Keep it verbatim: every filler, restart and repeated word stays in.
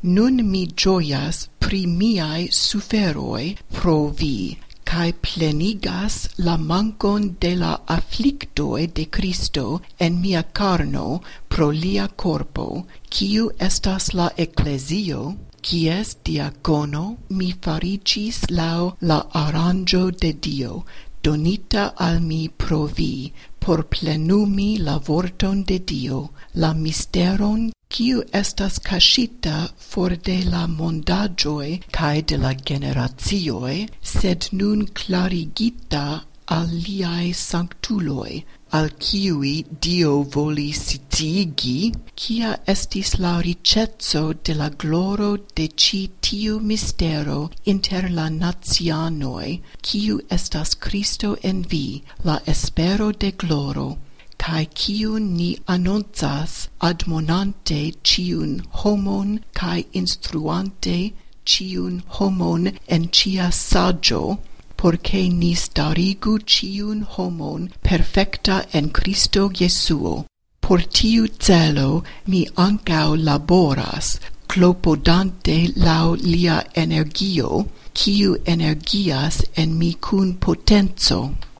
Nun mi gioias pri miai suferoi pro vi, cae plenigas la mancon de la afflictoi de Cristo en mia carno pro lia corpo, quiu estas la ecclesio, quies diacono mi faricis lau la arrangio de Dio, donita al mi pro vi, por plenumi la vorton de Dio, la misteron quiu estas cascita for de la mondagioi cae de la generatioi, sed nun clarigita al liae sanctuloi, al quiui Dio volis sciigi, quia estis la ricezzo de la gloro de ci tiu mistero inter la nazianoi, quiu estas Cristo en vi, la espero de gloro, cae quiun ni annoncas admonante ciun homon cae instruante ciun homon en cia saggio, porce ni starigu ciun homon perfecta en Cristo Jesuo. Por tiu celo mi ancao laboras, clopodante lau lia energio, quiu energias en mi cun potenzo.